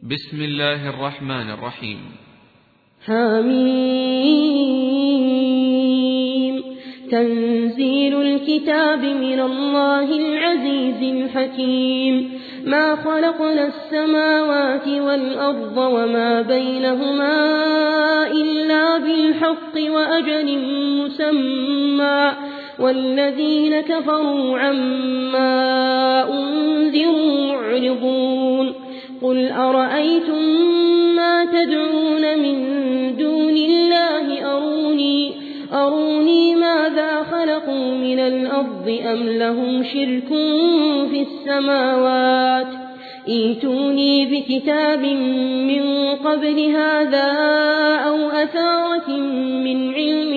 بسم الله الرحمن الرحيم. حميم. تنزيل الكتاب من الله العزيز الحكيم. ما خلقنا السماوات والأرض وما بينهما إلا بالحق وأجل مسمى، والذين كفروا عما أنذروا معرضون. قل أرأيتم ما تدعون من دون الله أروني ماذا خلقوا من الأرض أم لهم شرك في السماوات، ائتوني بكتاب من قبل هذا أو أثارة من علم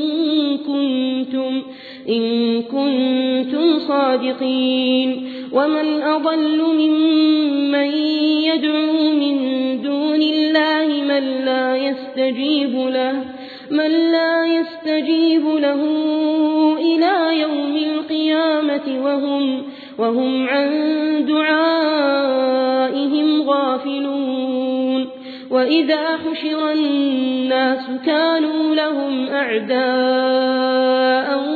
إن كنتم صادقين. ومن أضل ممن يدعو من دون الله من لا يستجيب له إلى يوم القيامة وهم عن دعائهم غافلون. وإذا حشر الناس كانوا لهم أعداء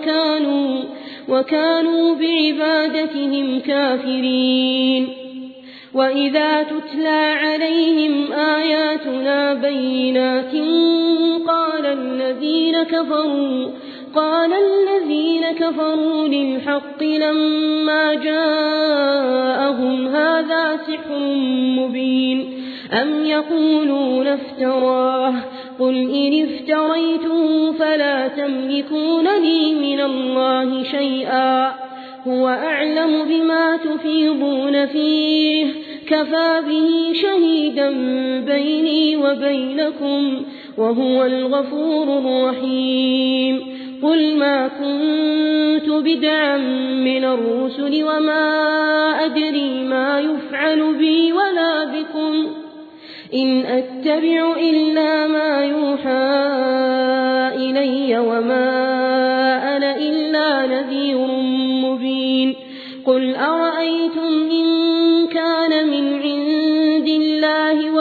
وكانوا بعبادتهم كافرين. وإذا تتلى عليهم آياتنا بينات قال الذين كفروا للحق لما جاءهم هذا سحر مبين. أم يقولون افتراه، قل إن افتريته فلا تملكون لي من الله شيئا، هو أعلم بما تفيضون فيه، كفى به شهيدا بيني وبينكم وهو الغفور الرحيم. قل ما كنت بدعا من الرسل وما أدري ما يفعل بي ولا بكم، إن أتبع إلا ما يوحى إلي وما أنا إلا نذير مبين. قل أرأيتم إن كان من عند الله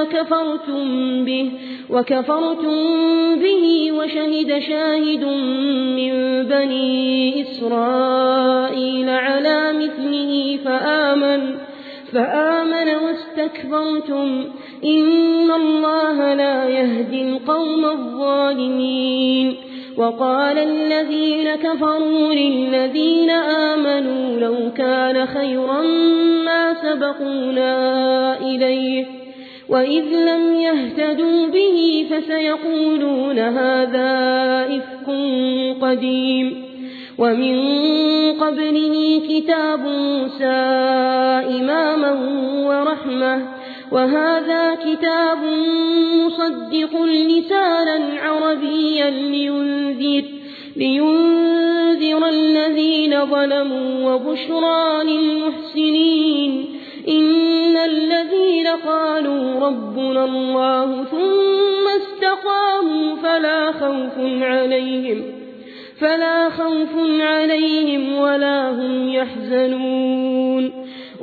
وكفرتم به وشهد شاهد من بني إسرائيل على مثله فآمن واستكبرتم، إن الله لا يهدي القوم الظالمين. وقال الذين كفروا للذين آمنوا لو كان خيرا ما سبقونا إليه، وإذ لم يهتدوا به فسيقولون هذا إفك قديم. ومن قبله كتاب موسى إماما ورحمة، وهذا كتاب مصدق لسانا عربيا لينذر الذين ظلموا وبشرى للمحسنين. إن الذين قالوا ربنا الله ثم استقاموا فلا خوف عليهم ولا هم يحزنون.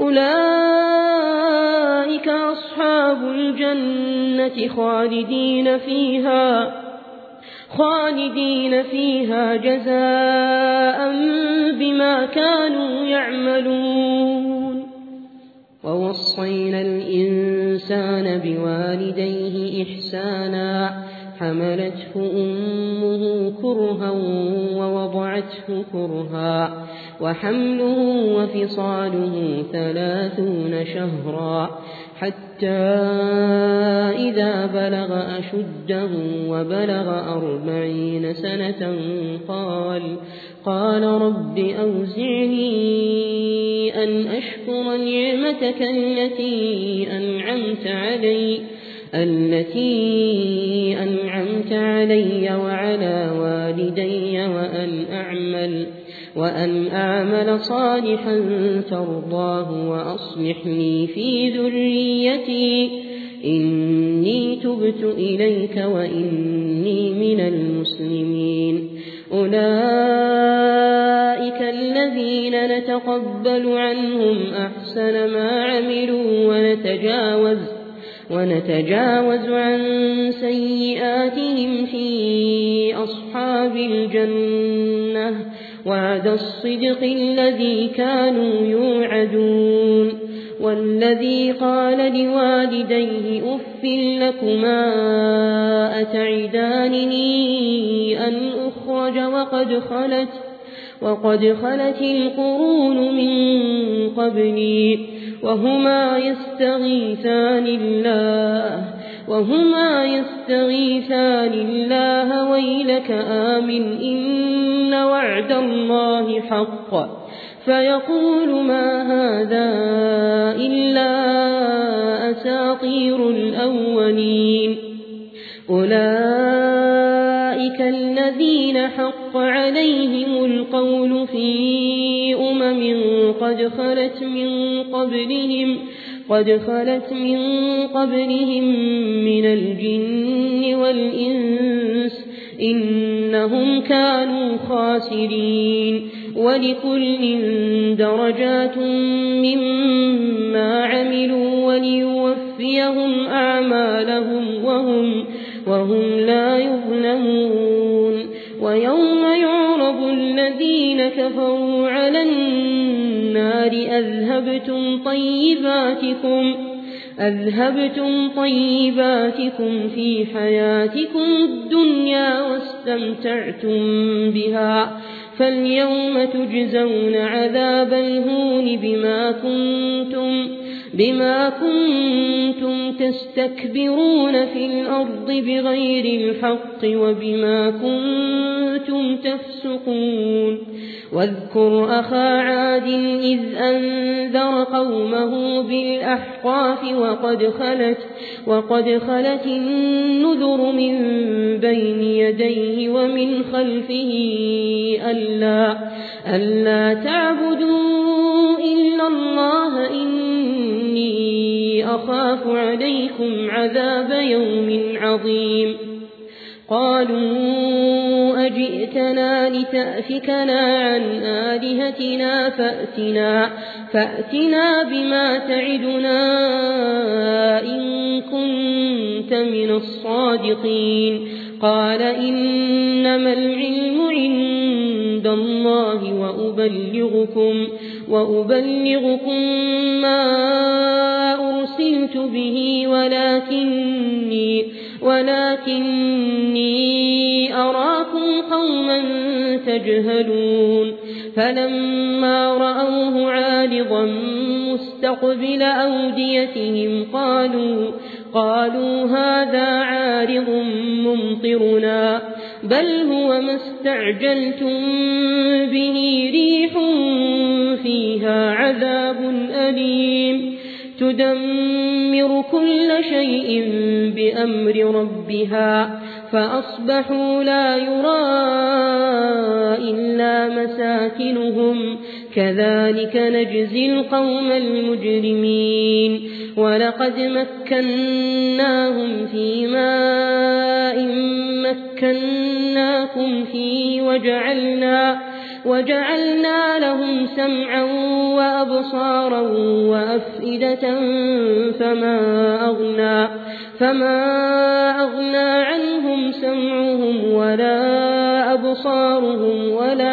أولئك أصحاب الجنة خالدين فيها جزاء بما كانوا يعملون. ووصينا الإنسان بوالديه إحسانا، حملته أمه كرها ووضعته كرها، وحمله وفصاله 30 شهرا، حتى إذا بلغ أشده وبلغ 40 سنة قال رب أوزعني أن أشكر نعمتك التي أنعمت علي وعلى والدي وأن أعمل صالحا ترضاه وأصلح لي في ذريتي إني تبت إليك وإني من المسلمين. أولئك الذين نتقبل عنهم أحسن ما عملوا ونتجاوز عن سيئاتهم في أصحاب الجنة وعد الصدق الذي كانوا يوعدون والذي قال لوالديه أف لكما أتعدانني أن أخرج وقد خلت القرون من قبلي وهما يستغيثان الله ويلك آمن إن وعد الله حق فيقول ما هذا إلا أساطير الأولين أولئك الذين حق عليهم القول في قد خلت من قبلهم من الجن والإنس إنهم كانوا خاسرين ولكل درجات مما عملوا وليوفيهم أعمالهم وهم لا يظلمون ويوم يعرض الذين كفروا على النار أذهبتم طيباتكم في حياتكم الدنيا واستمتعتم بها فاليوم تجزون عذاب الهون بما كنتم تستكبرون في الأرض بغير الحق وبما كنتم تفسقون واذكر أخا عاد إذ أنذر قومه بالأحقاف وقد خلت النذر من بين يديه ومن خلفه ألا تعبدوا إلا الله إني أخاف عليكم عذاب يوم عظيم قالوا أجئتنا لتأفكنا عن آلهتنا فأتنا بما تعدنا إن كنت من الصادقين قال إنما العلم عند الله وأبلغكم ما أرسلت به ولكني أراكم قوما تجهلون فلما رأوه عارضا مستقبل أوديتهم قالوا هذا عارض ممطرنا بل هو ما استعجلتم به ريح فيها عذاب أليم تدمر كل شيء بأمر ربها فأصبحوا لا يرى إلا مساكنهم كذلك نجزي القوم المجرمين ولقد مكناهم في ماء مكناكم فيه وجعلنا لهم سمعا وأبصارا وأفئدة فما أغنى عنهم سمعهم ولا أبصارهم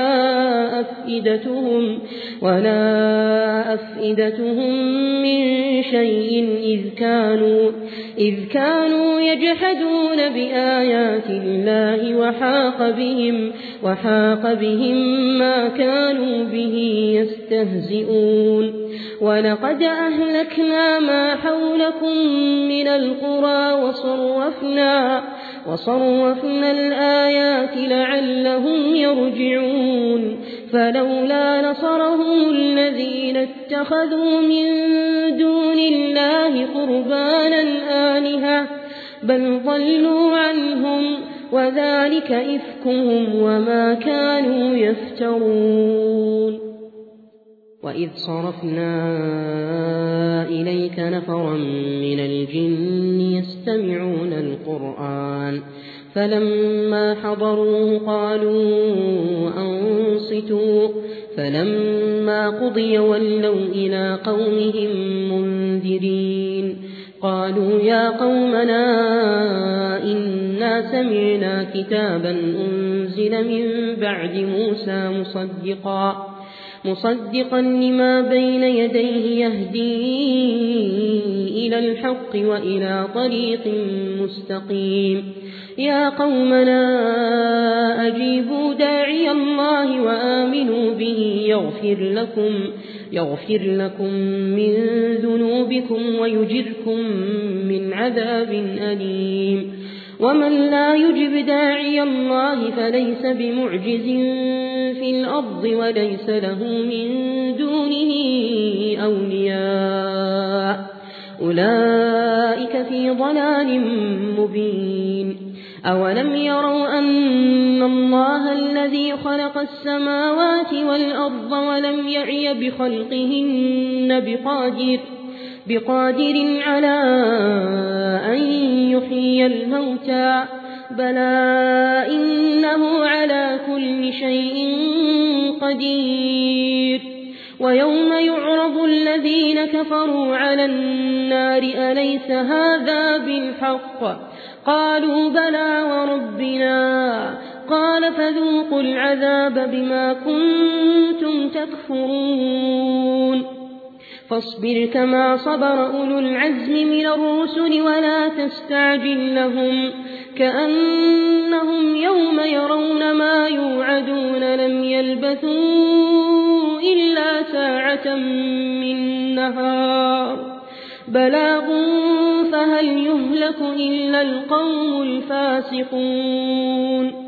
ولا أفئدتهم من شيء إذ كانوا يجحدون بآيات الله وحاق بهم ما كانوا به يستهزئون ولقد أهلكنا ما حولكم من القرى وصرفنا الآيات لعلهم يرجعون فلولا نصرهم الذين اتخذوا من دون الله قربانا آلهة بل ضلوا عنهم وذلك إفكهم وما كانوا يفترون وإذ صرفنا إليك نفرا من الجن يستمعون القرآن فلما حضروه قالوا أنصتوا فلما قضي ولوا إلى قومهم منذرين قالوا يا قومنا إنا سمعنا كتابا أنزل من بعد موسى مصدقا لما بين يديه يهدي إلى الحق وإلى طريق مستقيم يا قومنا أجيبوا داعي الله وآمنوا به يغفر لكم من ذنوبكم ويجركم من عذاب أليم ومن لا يجب داعي الله فليس بمعجز في الأرض وليس له من دونه أولياء أولئك في ضلال مبين أولم يروا أن الله الذي خلق السماوات والأرض ولم يعي بخلقهن بقادر على أن يحيي الموتى بلى إنه على كل شيء قدير ويوم يعرض الذين كفروا على النار أليس هذا بالحق قالوا بلى وربنا قال فذوقوا العذاب بما كنتم تكفرون فاصبر كما صبر أولو العزم من الرسل ولا تستعجل لهم كأنهم يوم يرون ما يوعدون لم يلبثوا إلا ساعة من نهار بلاغ فهل يهلك إلا القوم الفاسقون